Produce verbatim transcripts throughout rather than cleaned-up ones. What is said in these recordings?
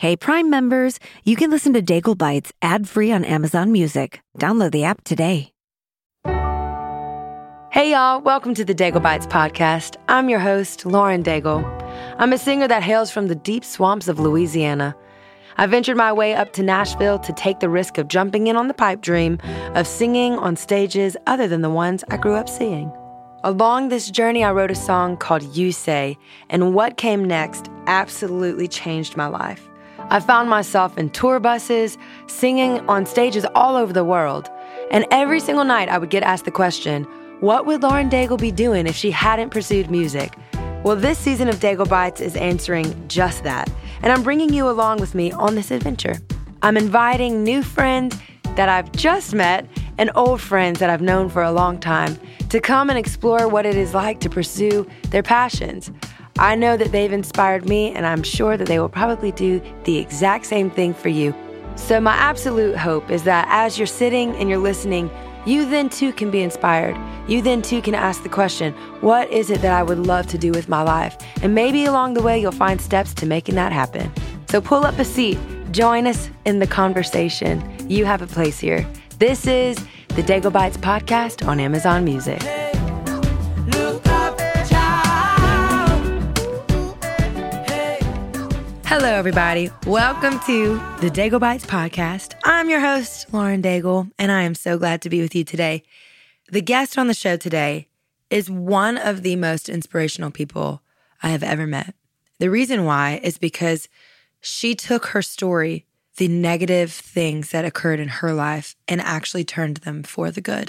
Hey, Prime members, you can listen to Daigle Bites ad-free on Amazon Music. Download the app today. Hey, y'all. Welcome to the Daigle Bites podcast. I'm your host, Lauren Daigle. I'm a singer that hails from the deep swamps of Louisiana. I ventured my way up to Nashville to take the risk of jumping in on the pipe dream of singing on stages other than the ones I grew up seeing. Along this journey, I wrote a song called You Say, and what came next absolutely changed my life. I found myself in tour buses, singing on stages all over the world. And every single night I would get asked the question, what would Lauren Daigle be doing if she hadn't pursued music? Well, this season of Daigle Bites is answering just that. And I'm bringing you along with me on this adventure. I'm inviting new friends that I've just met and old friends that I've known for a long time to come and explore what it is like to pursue their passions. I know that they've inspired me, and I'm sure that they will probably do the exact same thing for you. So my absolute hope is that as you're sitting and you're listening, you then too can be inspired. You then too can ask the question, what is it that I would love to do with my life? And maybe along the way, you'll find steps to making that happen. So pull up a seat, join us in the conversation. You have a place here. This is the Daigle Bites podcast on Amazon Music. Hello, everybody. Welcome to the Daigle Bites podcast. I'm your host, Lauren Daigle, and I am so glad to be with you today. The guest on the show today is one of the most inspirational people I have ever met. The reason why is because she took her story, the negative things that occurred in her life, and actually turned them for the good.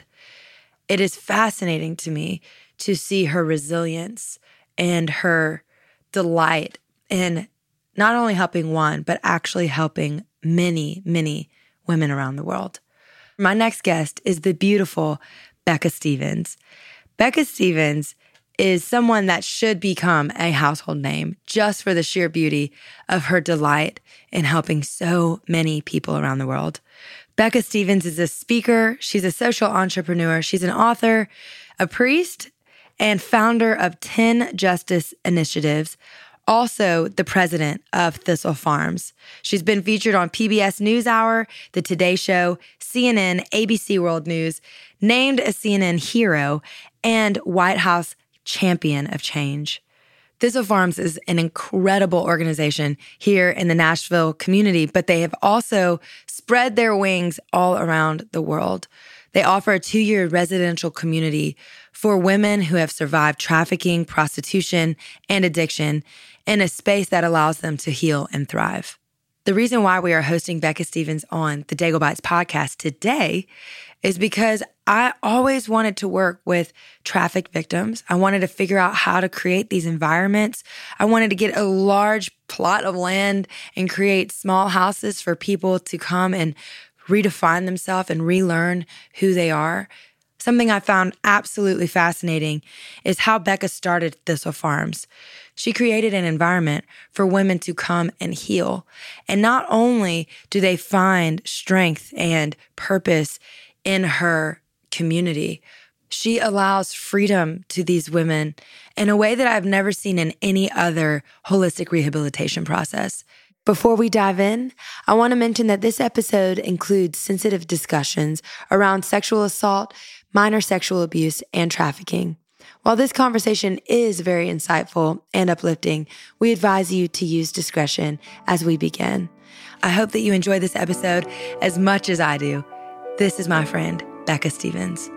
It is fascinating to me to see her resilience and her delight in not only helping one, but actually helping many, many women around the world. My next guest is the beautiful Becca Stevens. Becca Stevens is someone that should become a household name just for the sheer beauty of her delight in helping so many people around the world. Becca Stevens is a speaker. She's a social entrepreneur. She's an author, a priest, and founder of ten Justice Initiatives. Also the president of Thistle Farms. She's been featured on P B S NewsHour, The Today Show, C N N, A B C World News, named a C N N hero, and White House Champion of Change. Thistle Farms is an incredible organization here in the Nashville community, but they have also spread their wings all around the world. They offer a two-year residential community for women who have survived trafficking, prostitution, and addiction in a space that allows them to heal and thrive. The reason why we are hosting Becca Stevens on the Daigle Bites podcast today is because I always wanted to work with trafficked victims. I wanted to figure out how to create these environments. I wanted to get a large plot of land and create small houses for people to come and redefine themselves and relearn who they are. Something I found absolutely fascinating is how Becca started Thistle Farms. She created an environment for women to come and heal. And not only do they find strength and purpose in her community, she allows freedom to these women in a way that I've never seen in any other holistic rehabilitation process. Before we dive in, I want to mention that this episode includes sensitive discussions around sexual assault, minor sexual abuse, and trafficking. While this conversation is very insightful and uplifting, we advise you to use discretion as we begin. I hope that you enjoy this episode as much as I do. This is my friend, Becca Stevens.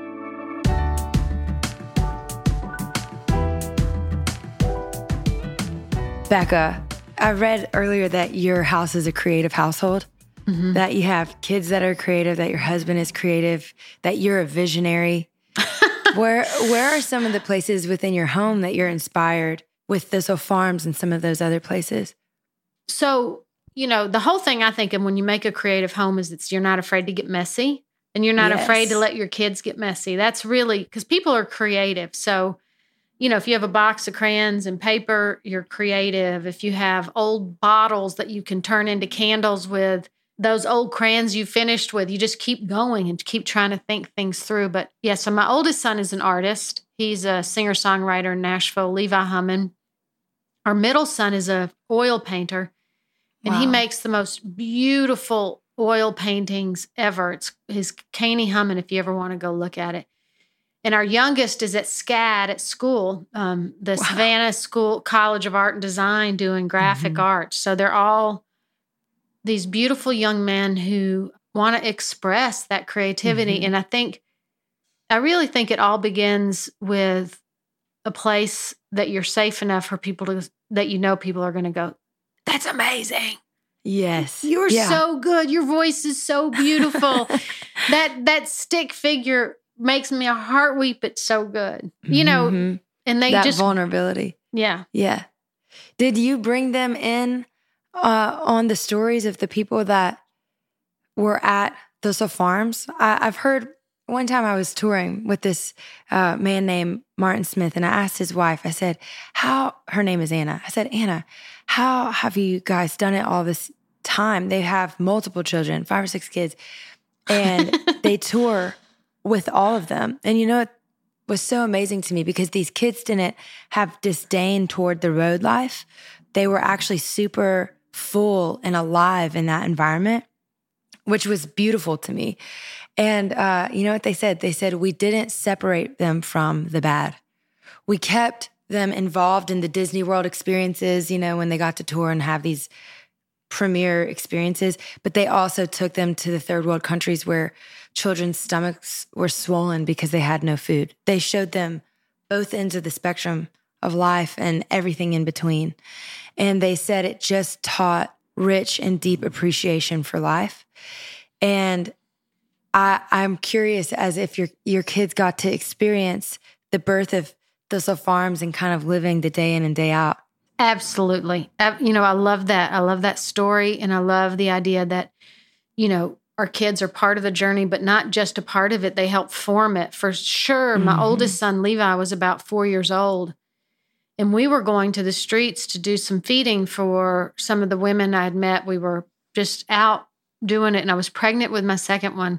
Becca, I read earlier that your house is a creative household, mm-hmm. that you have kids that are creative, that your husband is creative, that you're a visionary. Where where are some of the places within your home that you're inspired with Thistle Farms and some of those other places? So, you know, the whole thing I think of when you make a creative home is that you're not afraid to get messy and you're not yes. afraid to let your kids get messy. That's really, because people are creative. So, you know, if you have a box of crayons and paper, you're creative. If you have old bottles that you can turn into candles with, those old crayons you finished with, you just keep going and keep trying to think things through. But yeah, so my oldest son is an artist. He's a singer-songwriter in Nashville, Levi Hummin. Our middle son is a oil painter. And wow. he makes the most beautiful oil paintings ever. It's his Caney Hummin, if you ever want to go look at it. And our youngest is at SCAD at school, um, the wow. Savannah School College of Art and Design, doing graphic mm-hmm. art. So they're all these beautiful young men who want to express that creativity. Mm-hmm. And I think, I really think it all begins with a place that you're safe enough for people to, that you know people are going to go, that's amazing. Yes. You're yeah. so good. Your voice is so beautiful. that that stick figure makes me a heart weep. It's so good. You know, mm-hmm. and they that just vulnerability. Yeah. Yeah. Did you bring them in uh, on the stories of the people that were at Thistle Farms? I, I've heard one time I was touring with this uh, man named Martin Smith, and I asked his wife, I said, how, her name is Anna. I said, Anna, how have you guys done it all this time? They have multiple children, five or six kids, and they tour with all of them. And you know, it was so amazing to me because these kids didn't have disdain toward the road life. They were actually super full and alive in that environment, which was beautiful to me. And uh, you know what they said? They said, we didn't separate them from the bad. We kept them involved in the Disney World experiences, you know, when they got to tour and have these premier experiences, but they also took them to the third world countries where children's stomachs were swollen because they had no food. They showed them both ends of the spectrum of life and everything in between. And they said it just taught rich and deep appreciation for life. And I, I'm curious as if your your kids got to experience the birth of Thistle Farms and kind of living the day in and day out. Absolutely. You know, I love that. I love that story. And I love the idea that, you know, our kids are part of the journey, but not just a part of it. They help form it. For sure, my mm-hmm. oldest son, Levi, was about four years old. And we were going to the streets to do some feeding for some of the women I had met. We were just out doing it. And I was pregnant with my second one.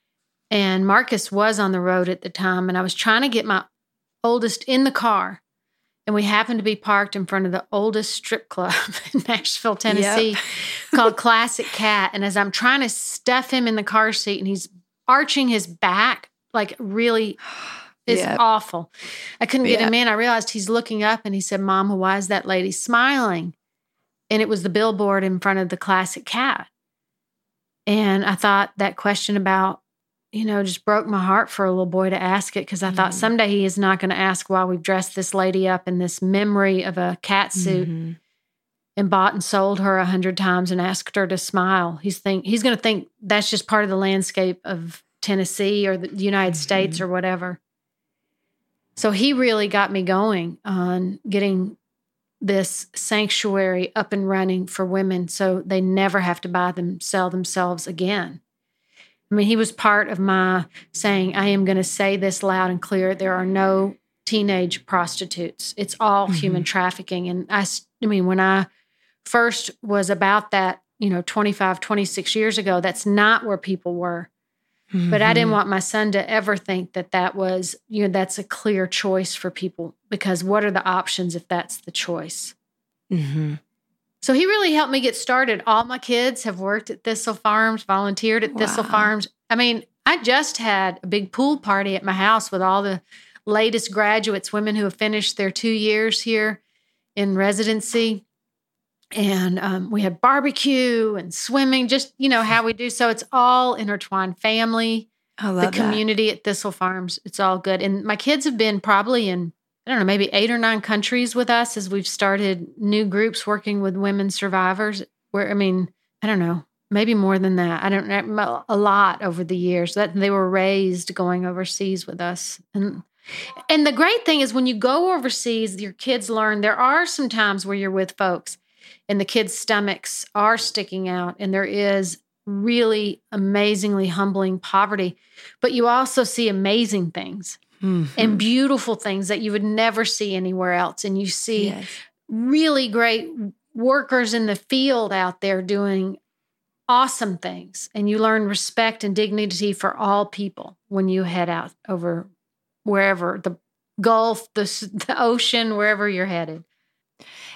And Marcus was on the road at the time. And I was trying to get my oldest in the car. And we happened to be parked in front of the oldest strip club in Nashville, Tennessee, yep. called Classic Cat. And as I'm trying to stuff him in the car seat and he's arching his back, like really, it's yep. awful. I couldn't get yep. him in. I realized he's looking up and he said, Mama, why is that lady smiling? And it was the billboard in front of the Classic Cat. And I thought that question about, you know, just broke my heart for a little boy to ask it because I mm-hmm. thought someday he is not going to ask why we've dressed this lady up in this memory of a cat suit mm-hmm. and bought and sold her a hundred times and asked her to smile. He's think he's going to think that's just part of the landscape of Tennessee or the United mm-hmm. States or whatever. So he really got me going on getting this sanctuary up and running for women so they never have to buy them, sell themselves again. I mean, he was part of my saying, I am going to say this loud and clear. There are no teenage prostitutes. It's all mm-hmm. human trafficking. And I, I mean, when I first was about that, you know, twenty-five, twenty-six years ago, that's not where people were. Mm-hmm. But I didn't want my son to ever think that that was, you know, that's a clear choice for people because what are the options if that's the choice? Mm-hmm. So he really helped me get started. All my kids have worked at Thistle Farms, volunteered at wow. Thistle Farms. I mean, I just had a big pool party at my house with all the latest graduates, women who have finished their two years here in residency. And um, we had barbecue and swimming, just, you know, how we do. So it's all intertwined. Family, I love the community that. At Thistle Farms. It's all good. And my kids have been probably in, I don't know, maybe eight or nine countries with us as we've started new groups working with women survivors. Where, I mean, I don't know, maybe more than that. I don't know, a lot over the years that they were raised going overseas with us. And and the great thing is when you go overseas, your kids learn there are some times where you're with folks and the kids' stomachs are sticking out and there is really amazingly humbling poverty, but you also see amazing things. Mm-hmm. And beautiful things that you would never see anywhere else. And you see yes. really great workers in the field out there doing awesome things. And you learn respect and dignity for all people when you head out over wherever, the Gulf, the, the ocean, wherever you're headed.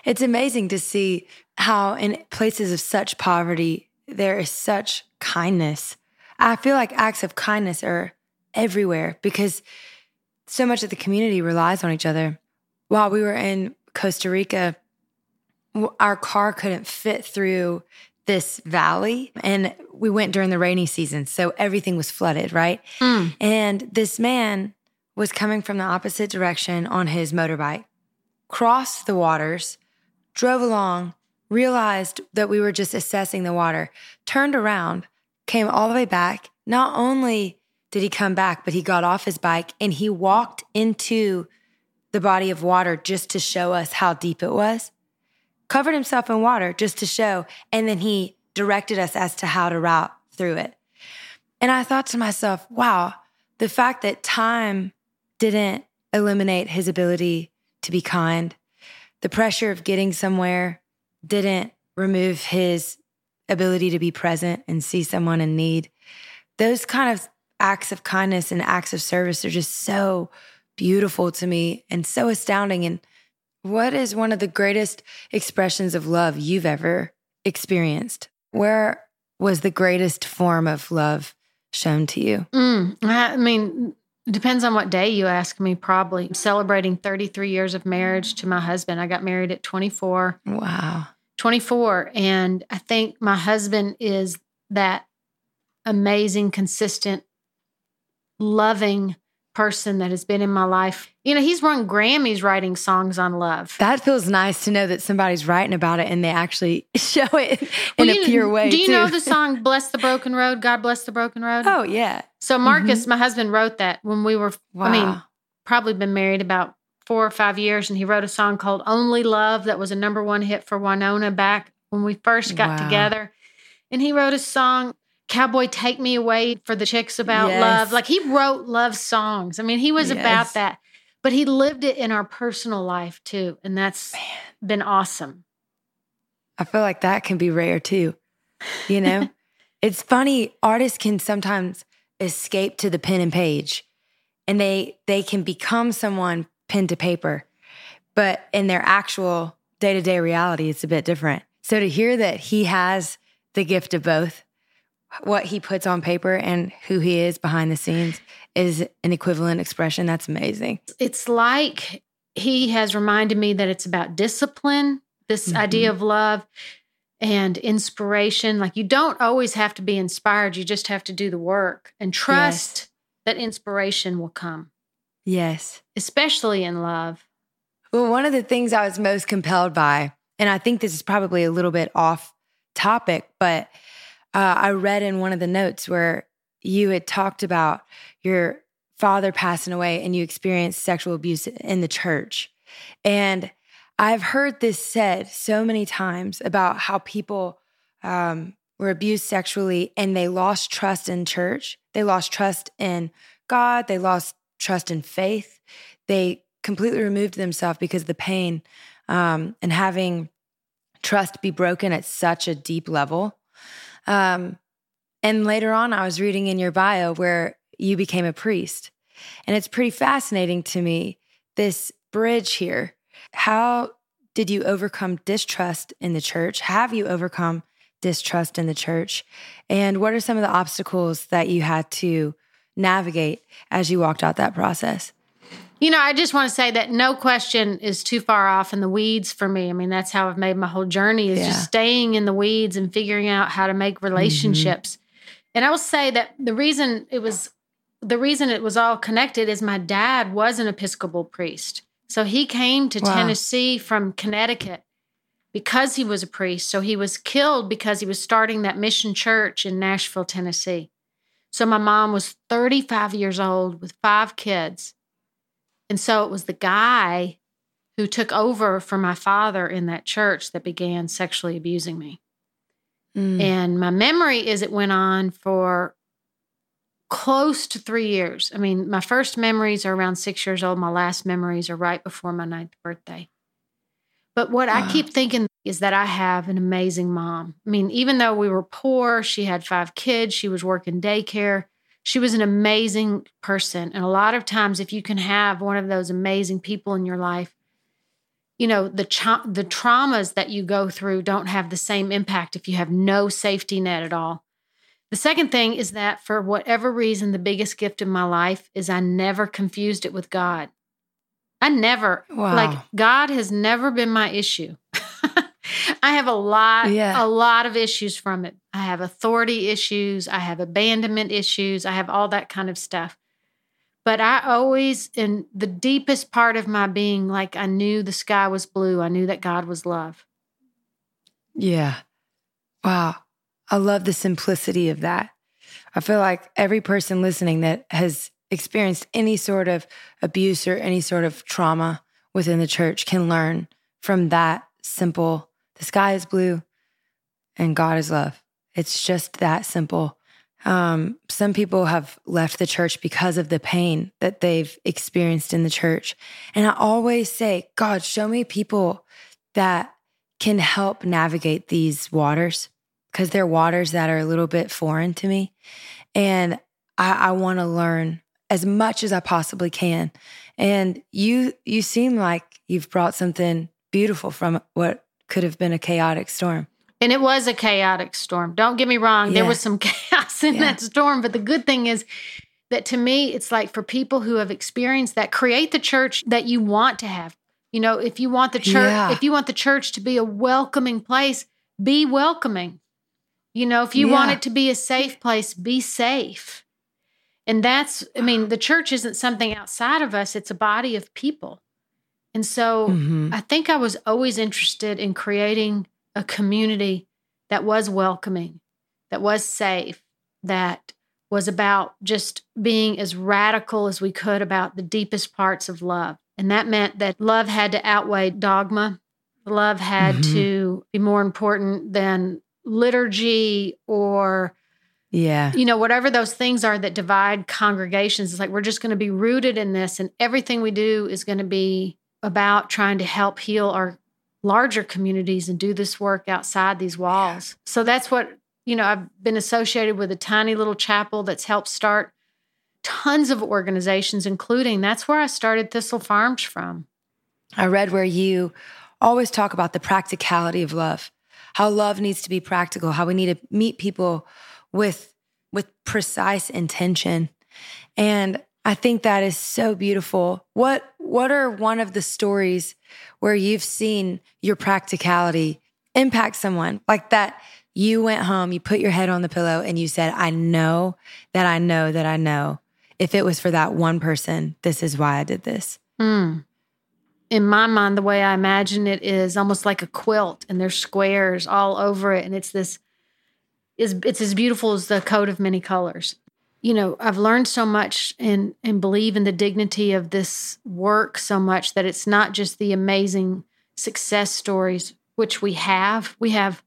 It's amazing to see how in places of such poverty, there is such kindness. I feel like acts of kindness are everywhere because so much of the community relies on each other. While we were in Costa Rica, our car couldn't fit through this valley, and we went during the rainy season, so everything was flooded, right? Mm. And this man was coming from the opposite direction on his motorbike, crossed the waters, drove along, realized that we were just assessing the water, turned around, came all the way back. Not only did he come back, but he got off his bike and he walked into the body of water just to show us how deep it was. Covered himself in water just to show, and then he directed us as to how to route through it. And I thought to myself, wow, the fact that time didn't eliminate his ability to be kind, the pressure of getting somewhere didn't remove his ability to be present and see someone in need. Those kind of acts of kindness and acts of service are just so beautiful to me and so astounding. And what is one of the greatest expressions of love you've ever experienced? Where was the greatest form of love shown to you? Mm, I mean, it depends on what day you ask me, probably. I'm celebrating thirty-three years of marriage to my husband. I got married at twenty-four. Wow. twenty-four. And I think my husband is that amazing, consistent, loving person that has been in my life. You know, he's won Grammys writing songs on love. That feels nice to know that somebody's writing about it and they actually show it in well, a you, pure way. Do you too. know the song Bless the Broken Road? God Bless the Broken Road? Oh, yeah. So Marcus, mm-hmm. my husband, wrote that when we were, wow. I mean, probably been married about four or five years. And he wrote a song called Only Love that was a number one hit for Winona back when we first got wow. together. And he wrote a song, Cowboy Take Me Away, for the chicks about yes. love. Like he wrote love songs. I mean, he was yes. about that, but he lived it in our personal life too. And that's Man. been awesome. I feel like that can be rare too. You know, it's funny. Artists can sometimes escape to the pen and page and they, they can become someone pen to paper, but in their actual day-to-day reality, it's a bit different. So to hear that he has the gift of both, what he puts on paper and who he is behind the scenes is an equivalent expression. That's amazing. It's like he has reminded me that it's about discipline, this mm-hmm. idea of love and inspiration. Like you don't always have to be inspired. You just have to do the work and trust yes. that inspiration will come. Yes. Especially in love. Well, one of the things I was most compelled by, and I think this is probably a little bit off topic, but Uh, I read in one of the notes where you had talked about your father passing away and you experienced sexual abuse in the church. And I've heard this said so many times about how people um, were abused sexually and they lost trust in church. They lost trust in God. They lost trust in faith. They completely removed themselves because of the pain um, and having trust be broken at such a deep level. Um, and later on, I was reading in your bio where you became a priest. And it's pretty fascinating to me, this bridge here. How did you overcome distrust in the church? Have you overcome distrust in the church? And what are some of the obstacles that you had to navigate as you walked out that process? You know, I just want to say that no question is too far off in the weeds for me. I mean, that's how I've made my whole journey is yeah. just staying in the weeds and figuring out how to make relationships. Mm-hmm. And I will say that the reason it was, the reason it was all connected is my dad was an Episcopal priest. So he came to wow. Tennessee from Connecticut because he was a priest. So he was killed because he was starting that mission church in Nashville, Tennessee. So my mom was thirty-five years old with five kids. And so it was the guy who took over for my father in that church that began sexually abusing me. Mm. And my memory is it went on for close to three years. I mean, my first memories are around six years old. My last memories are right before my ninth birthday. But what wow. I keep thinking is that I have an amazing mom. I mean, even though we were poor, she had five kids, she was working daycare. She was an amazing person. And a lot of times, if you can have one of those amazing people in your life, you know, the cha- the traumas that you go through don't have the same impact if you have no safety net at all. The second thing is that for whatever reason, the biggest gift in my life is I never confused it with God. I never, wow. like God has never been my issue. I have a lot, yeah. a lot of issues from it. I have authority issues. I have abandonment issues. I have all that kind of stuff. But I always, in the deepest part of my being, like I knew the sky was blue. I knew that God was love. Yeah. Wow. I love the simplicity of that. I feel like every person listening that has experienced any sort of abuse or any sort of trauma within the church can learn from that simple, the sky is blue and God is love. It's just that simple. Um, some people have left the church because of the pain that they've experienced in the church. And I always say, God, show me people that can help navigate these waters, because they're waters that are a little bit foreign to me. And I, I want to learn as much as I possibly can. And you, you seem like you've brought something beautiful from what could have been a chaotic storm. And it was a chaotic storm. Don't get me wrong. Yeah. There was some chaos in Yeah. that storm. But the good thing is that to me, it's like for people who have experienced that, create the church that you want to have. You know, if you want the church, Yeah. if you want the church to be a welcoming place, be welcoming. You know, if you Yeah. want it to be a safe place, be safe. And that's, I mean, the church isn't something outside of us. It's a body of people. And so Mhm. I think I was always interested in creating a community that was welcoming, that was safe, that was about just being as radical as we could about the deepest parts of love. And that meant that love had to outweigh dogma. Love had Mhm. to be more important than liturgy or, Yeah. you know, whatever those things are that divide congregations. It's like, we're just going to be rooted in this, and everything we do is going to be about trying to help heal our larger communities and do this work outside these walls. Yeah. So that's what, you know, I've been associated with a tiny little chapel that's helped start tons of organizations, including, that's where I started Thistle Farms from. I read where you always talk about the practicality of love, how love needs to be practical, how we need to meet people with, with precise intention. And I think that is so beautiful. What, what are one of the stories where you've seen your practicality impact someone like that? You went home, you put your head on the pillow and you said, I know that I know that I know if it was for that one person, this is why I did this. Mm. In my mind, the way I imagine it is almost like a quilt, and there's squares all over it. And it's this, is it's as beautiful as the coat of many colors. You know, I've learned so much and, and believe in the dignity of this work so much that it's not just the amazing success stories, which we have. We have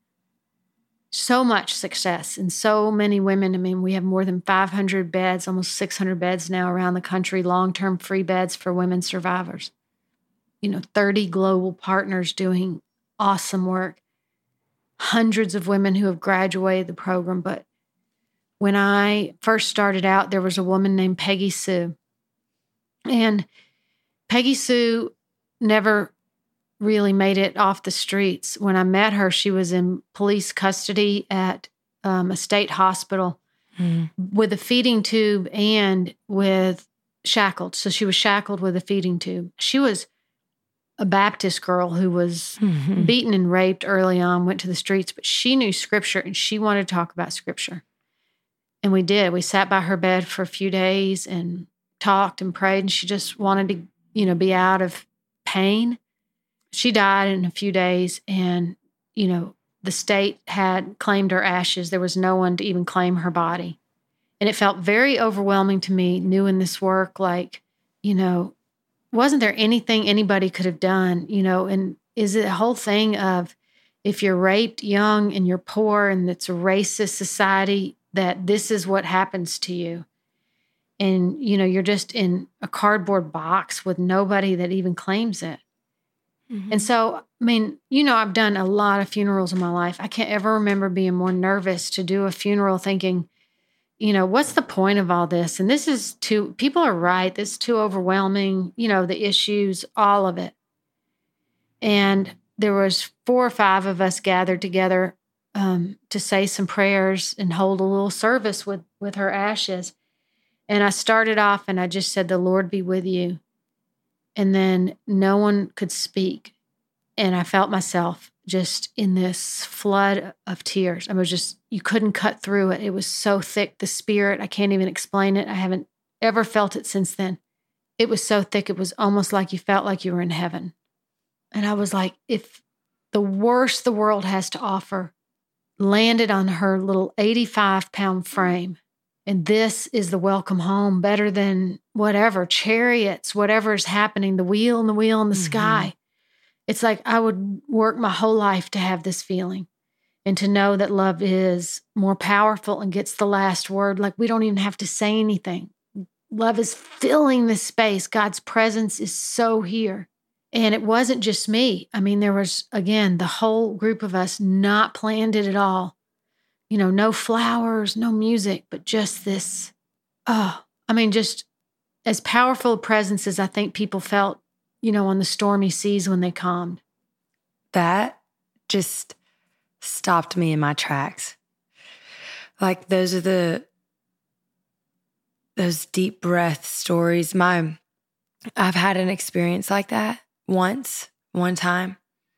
so much success and so many women. I mean, we have more than five hundred beds, almost six hundred beds now around the country, long-term free beds for women survivors. You know, thirty global partners doing awesome work. Hundreds of women who have graduated the program. But when I first started out, there was a woman named Peggy Sue. And Peggy Sue never really made it off the streets. When I met her, she was in police custody at um, a state hospital mm. with a feeding tube and with shackled. So she was shackled with a feeding tube. She was a Baptist girl who was mm-hmm. beaten and raped early on, went to the streets, but she knew Scripture and she wanted to talk about Scripture. And we did. We sat by her bed for a few days and talked and prayed, and she just wanted to, you know, be out of pain. She died in a few days, and, you know, the state had claimed her ashes. There was no one to even claim her body. And it felt very overwhelming to me, new in this work, like, you know, wasn't there anything anybody could have done, you know, and is it a whole thing of if you're raped young and you're poor and it's a racist society, that this is what happens to you. And, you know, you're just in a cardboard box with nobody that even claims it. Mm-hmm. And so, I mean, you know, I've done a lot of funerals in my life. I can't ever remember being more nervous to do a funeral thinking, you know, what's the point of all this? And this is too, people are right. This is too overwhelming, you know, the issues, all of it. And there was four or five of us gathered together um, to say some prayers and hold a little service with, with her ashes. And I started off and I just said, the Lord be with you. And then no one could speak. And I felt myself just in this flood of tears. I was just, you couldn't cut through it. It was so thick, the spirit. I can't even explain it. I haven't ever felt it since then. It was so thick. It was almost like you felt like you were in heaven. And I was like, if the worst the world has to offer landed on her little eighty-five pound frame, and this is the welcome home, better than whatever, chariots, whatever is happening, the wheel and the wheel in the mm-hmm. sky. It's like I would work my whole life to have this feeling and to know that love is more powerful and gets the last word. Like we don't even have to say anything. Love is filling this space. God's presence is so here. And it wasn't just me. I mean, there was, again, the whole group of us not planned it at all. You know, no flowers, no music, but just this, oh, I mean, just as powerful a presence as I think people felt, you know, on the stormy seas when they calmed. That just stopped me in my tracks. Like those are the, those deep breath stories. My, I've had an experience like that once, one time,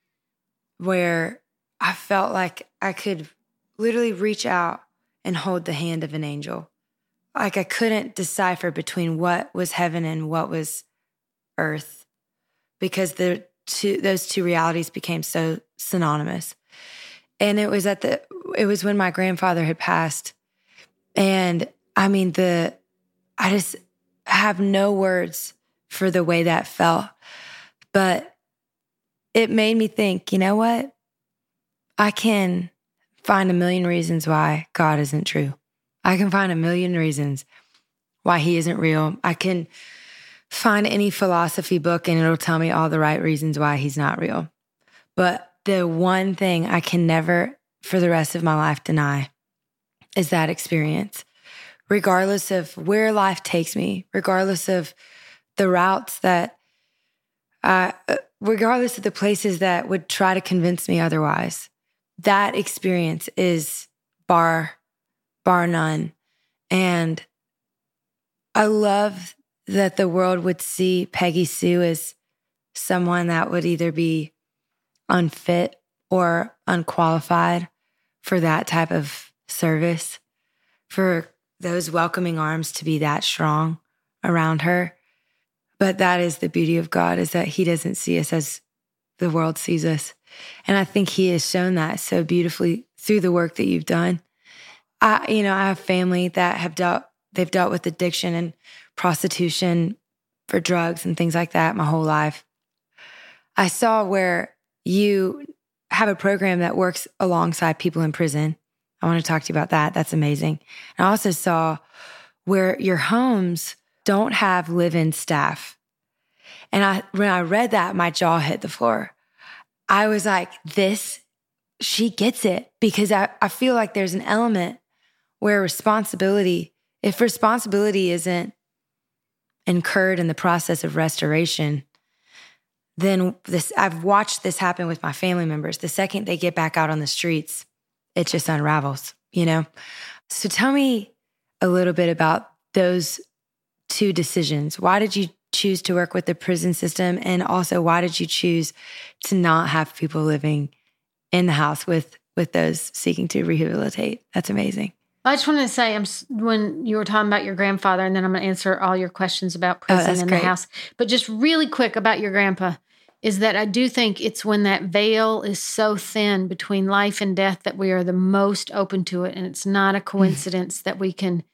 where I felt like I could literally reach out and hold the hand of an angel. Like I couldn't decipher between what was heaven and what was earth, because the two, those two realities became so synonymous. And it was at the, it was when my grandfather had passed. And I mean, the, I just have no words for the way that felt, but it made me think, you know what? I can find a million reasons why God isn't true. I can find a million reasons why he isn't real. I can find any philosophy book and it'll tell me all the right reasons why he's not real. But the one thing I can never, for the rest of my life, deny is that experience. Regardless of where life takes me, regardless of the routes that, uh, regardless of the places that would try to convince me otherwise, that experience is bar, bar none. And I love that the world would see Peggy Sue as someone that would either be unfit or unqualified for that type of service, for those welcoming arms to be that strong around her. But that is the beauty of God, is that he doesn't see us as the world sees us. And I think he has shown that so beautifully through the work that you've done. I, you know, I have family that have dealt, they've dealt with addiction and prostitution for drugs and things like that my whole life. I saw where you have a program that works alongside people in prison. I want to talk to you about that. That's amazing. And I also saw where your homes don't have live-in staff. And I, when I read that, my jaw hit the floor. I was like, this, she gets it, because I, I feel like there's an element where responsibility, if responsibility isn't incurred in the process of restoration, then this, I've watched this happen with my family members. The second they get back out on the streets, it just unravels, you know? So tell me a little bit about those two decisions. Why did you choose to work with the prison system? And also, why did you choose to not have people living in the house with, with those seeking to rehabilitate? That's amazing. I just wanted to say, I'm when you were talking about your grandfather, and then I'm going to answer all your questions about prison oh, and great. the house. But just really quick about your grandpa is that I do think it's when that veil is so thin between life and death that we are the most open to it. And it's not a coincidence that we can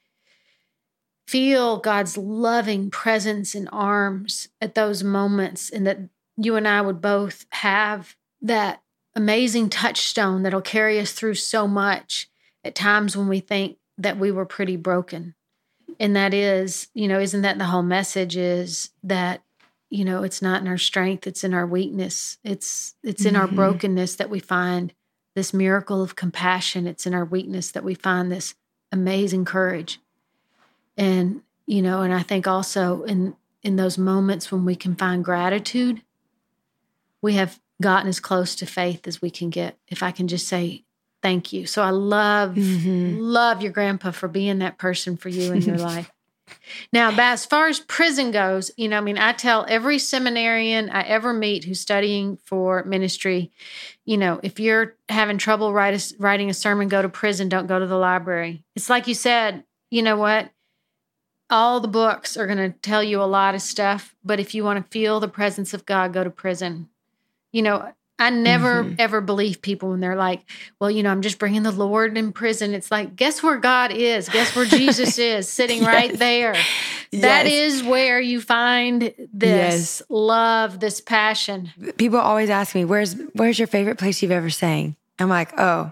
feel God's loving presence in arms at those moments, and that you and I would both have that amazing touchstone that'll carry us through so much at times when we think that we were pretty broken. And that is, you know, isn't that the whole message, is that, you know, it's not in our strength, it's in our weakness. It's it's in mm-hmm. our brokenness that we find this miracle of compassion. It's in our weakness that we find this amazing courage. And, you know, and I think also in, in those moments when we can find gratitude, we have gotten as close to faith as we can get, if I can just say thank you. So I love, mm-hmm. love your grandpa for being that person for you in your life. Now, as far as prison goes, you know, I mean, I tell every seminarian I ever meet who's studying for ministry, you know, if you're having trouble write a, writing a sermon, go to prison, don't go to the library. It's like you said, you know what? All the books are going to tell you a lot of stuff, but if you want to feel the presence of God, go to prison. You know, I never, mm-hmm. ever believe people when they're like, well, you know, I'm just bringing the Lord in prison. It's like, guess where God is? Guess where Jesus is? Sitting yes. right there. Yes. That is where you find this yes. love, this passion. People always ask me, where's where's your favorite place you've ever sang? I'm like, oh,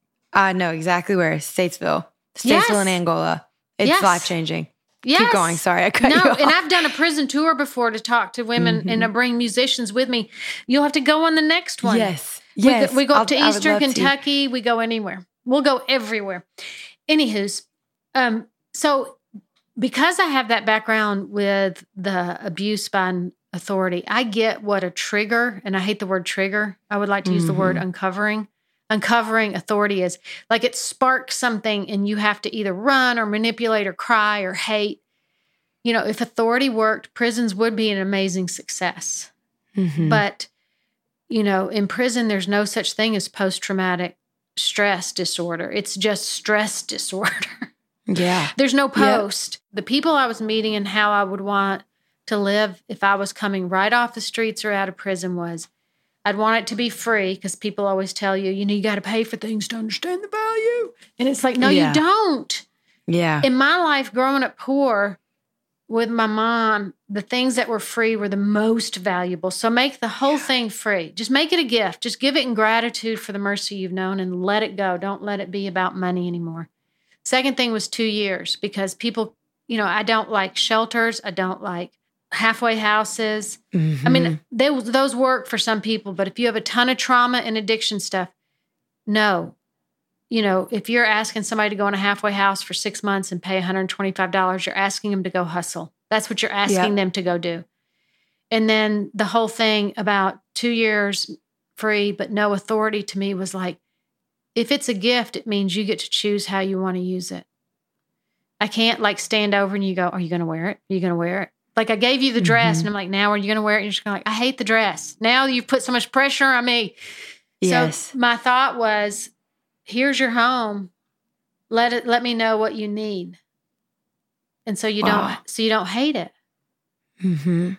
I know exactly where. Statesville. Statesville yes. in Angola. It's yes. life-changing. Yes. Keep going. Sorry, I cut no, you off. And I've done a prison tour before to talk to women mm-hmm. and I bring musicians with me. You'll have to go on the next one. Yes. Yes. We, we go I'll, up to Eastern Kentucky. To. We go anywhere. We'll go everywhere. Anywho's, um, so because I have that background with the abuse by an authority, I get what a trigger, and I hate the word trigger. I would like to use mm-hmm. the word uncovering. Uncovering authority is like it sparks something and you have to either run or manipulate or cry or hate. You know, if authority worked, prisons would be an amazing success. Mm-hmm. But, you know, in prison, there's no such thing as post-traumatic stress disorder. It's just stress disorder. Yeah. There's no post. Yep. The people I was meeting and how I would want to live if I was coming right off the streets or out of prison was, I'd want it to be free because people always tell you, you know, you got to pay for things to understand the value. And it's like, no, yeah. you don't. Yeah. In my life, growing up poor with my mom, the things that were free were the most valuable. So make the whole thing free. Just make it a gift. Just give it in gratitude for the mercy you've known and let it go. Don't let it be about money anymore. Second thing was two years because people, you know, I don't like shelters. I don't like halfway houses. Mm-hmm. I mean, they, those work for some people, but if you have a ton of trauma and addiction stuff, no. You know, if you're asking somebody to go in a halfway house for six months and pay one hundred twenty-five dollars, you're asking them to go hustle. That's what you're asking yep. them to go do. And then the whole thing about two years free, but no authority to me was like, if it's a gift, it means you get to choose how you want to use it. I can't like stand over and you go, are you going to wear it? Are you going to wear it? Like I gave you the dress mm-hmm. and I'm like, now are you going to wear it? And you're just going to like, I hate the dress. Now you've put so much pressure on me. Yes. So my thought was, here's your home. Let it, let me know what you need. And so you wow. don't, so you don't hate it. Mm-hmm.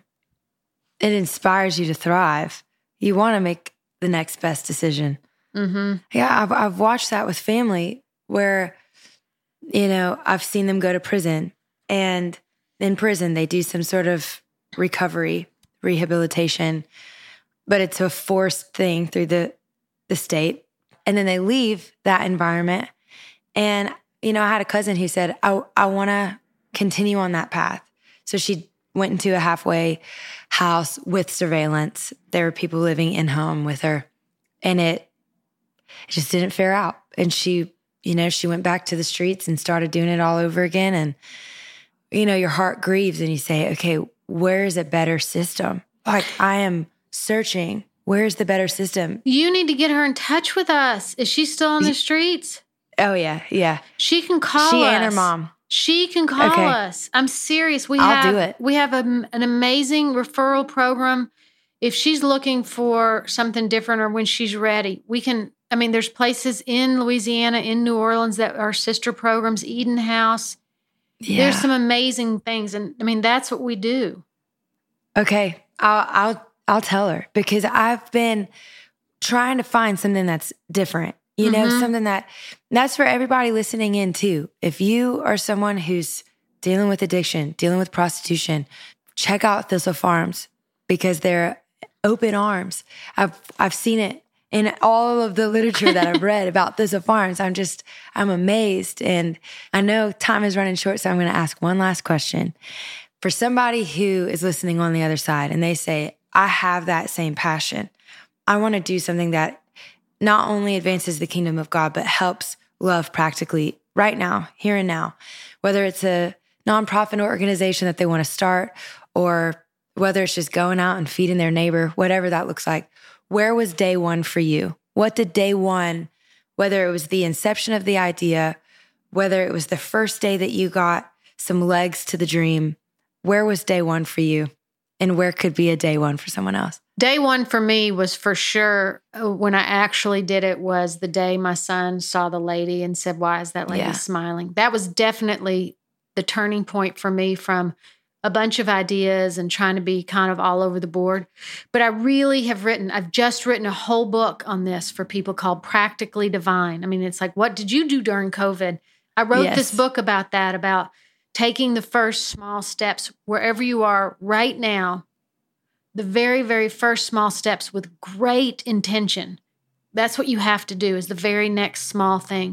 It inspires you to thrive. You want to make the next best decision. Mm-hmm. Yeah. I've, I've watched that with family where, you know, I've seen them go to prison and in prison, they do some sort of recovery, rehabilitation, but it's a forced thing through the, the state. And then they leave that environment. And, you know, I had a cousin who said, I, I want to continue on that path. So she went into a halfway house with surveillance. There were people living in home with her. And it, it just didn't fare out. And she, you know, she went back to the streets and started doing it all over again. And you know, your heart grieves and you say, okay, where is a better system? Like I am searching. Where's the better system? You need to get her in touch with us. Is she still on the streets? Oh, yeah. Yeah. She can call she us. She and her mom. She can call okay. us. I'm serious. We I'll have, do it. We have a, an amazing referral program. If she's looking for something different or when she's ready, we can, I mean, there's places in Louisiana, in New Orleans that are sister programs, Eden House. Yeah. There's some amazing things. And I mean, that's what we do. Okay. I'll, I'll, I'll tell her because I've been trying to find something that's different, you know, mm-hmm. something that that's for everybody listening in too. If you are someone who's dealing with addiction, dealing with prostitution, check out Thistle Farms because they're open arms. I've, I've seen it in all of the literature that I've read about Thistle Farms. I'm just, I'm amazed. And I know time is running short, so I'm going to ask one last question. For somebody who is listening on the other side and they say, I have that same passion. I want to do something that not only advances the kingdom of God, but helps love practically right now, here and now. Whether it's a nonprofit organization that they want to start or whether it's just going out and feeding their neighbor, whatever that looks like. where was day one for you? What did day one, whether it was the inception of the idea, whether it was the first day that you got some legs to the dream, where was day one for you? And where could be a day one for someone else? Day one for me was for sure, when I actually did it, was the day my son saw the lady and said, "Why is that lady yeah. smiling?" That was definitely the turning point for me from a bunch of ideas and trying to be kind of all over the board. But I really have written, I've just written a whole book on this for people called Practically Divine. I mean, it's like, what did you do during COVID? I wrote yes. this book about that, about taking the first small steps wherever you are right now, the very, very first small steps with great intention. That's what you have to do, is the very next small thing.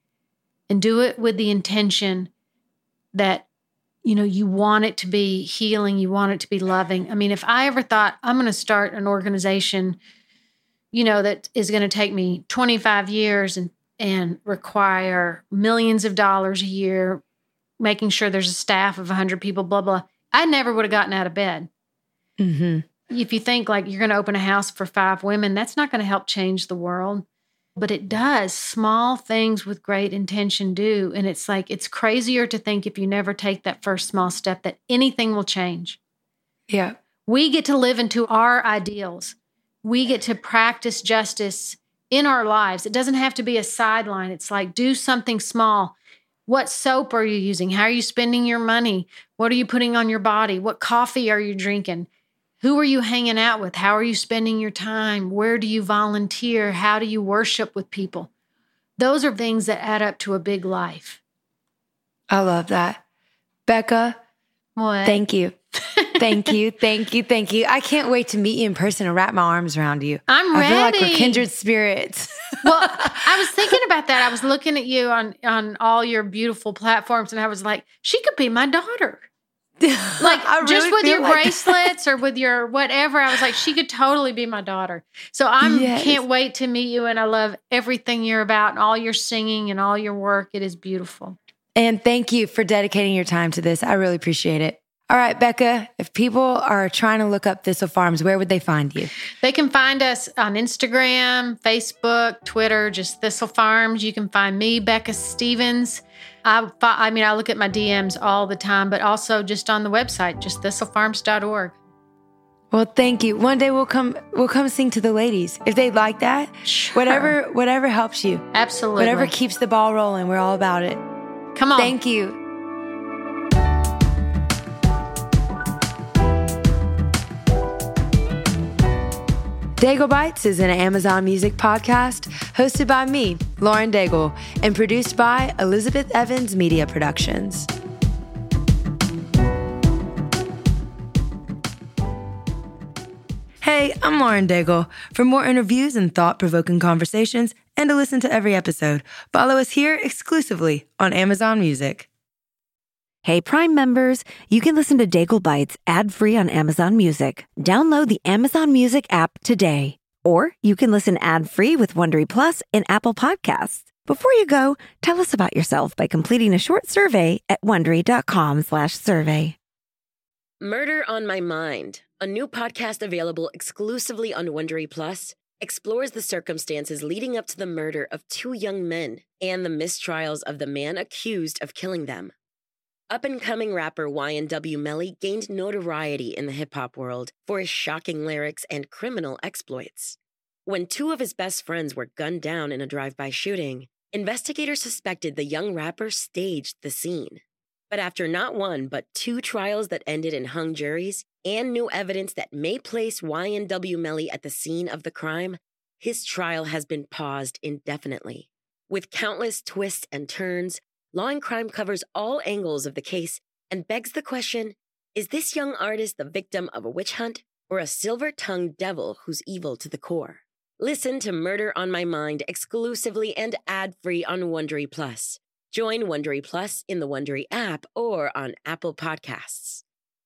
And do it with the intention that, you know, you want it to be healing, you want it to be loving. I mean, if I ever thought I'm going to start an organization, you know, that is going to take me twenty-five years and, and require millions of dollars a year, making sure there's a staff of one hundred people, blah, blah, I never would have gotten out of bed. Mm-hmm. If you think like you're going to open a house for five women, that's not going to help change the world. But it does. Small things with great intention do. And it's like, it's crazier to think if you never take that first small step that anything will change. Yeah. We get to live into our ideals. We get to practice justice in our lives. It doesn't have to be a sideline. It's like, do something small. What soap are you using? How are you spending your money? What are you putting on your body? What coffee are you drinking? Who are you hanging out with? How are you spending your time? Where do you volunteer? How do you worship with people? Those are things that add up to a big life. I love that. Becca, what? Thank you. Thank you. Thank you. Thank you. I can't wait to meet you in person and wrap my arms around you. I'm ready. I feel like we're kindred spirits. Well, I was thinking about that. I was looking at you on, on all your beautiful platforms, and I was like, she could be my daughter. Like really just with your like bracelets or with your whatever, I was like, she could totally be my daughter. So I yes. can't wait to meet you. And I love everything you're about and all your singing and all your work. It is beautiful. And thank you for dedicating your time to this. I really appreciate it. All right, Becca, if people are trying to look up Thistle Farms, where would they find you? They can find us on Instagram, Facebook, Twitter, just Thistle Farms. You can find me, Becca Stevens. I, I mean, I look at my D Ms all the time, but also just on the website, just thistle farms dot org. Well, thank you. One day we'll come we'll come sing to the ladies. If they'd like that, sure. whatever whatever helps you. Absolutely. Whatever keeps the ball rolling, we're all about it. Come on. Thank you. Daigle Bites is an Amazon Music podcast hosted by me, Lauren Daigle, and produced by Elizabeth Evans Media Productions. Hey, I'm Lauren Daigle. For more interviews and thought-provoking conversations, and to listen to every episode, follow us here exclusively on Amazon Music. Hey, Prime members, you can listen to Daigle Bites ad-free on Amazon Music. Download the Amazon Music app today. Or you can listen ad-free with Wondery Plus in Apple Podcasts. Before you go, tell us about yourself by completing a short survey at Wondery.com slash survey. Murder on My Mind, a new podcast available exclusively on Wondery Plus, explores the circumstances leading up to the murder of two young men and the mistrials of the man accused of killing them. Up-and-coming rapper Y N W Melly gained notoriety in the hip-hop world for his shocking lyrics and criminal exploits. When two of his best friends were gunned down in a drive-by shooting, investigators suspected the young rapper staged the scene. But after not one but two trials that ended in hung juries and new evidence that may place Y N W Melly at the scene of the crime, his trial has been paused indefinitely. With countless twists and turns, Law and Crime covers all angles of the case and begs the question, is this young artist the victim of a witch hunt or a silver-tongued devil who's evil to the core? Listen to Murder on My Mind exclusively and ad-free on Wondery Plus. Join Wondery Plus in the Wondery app or on Apple Podcasts.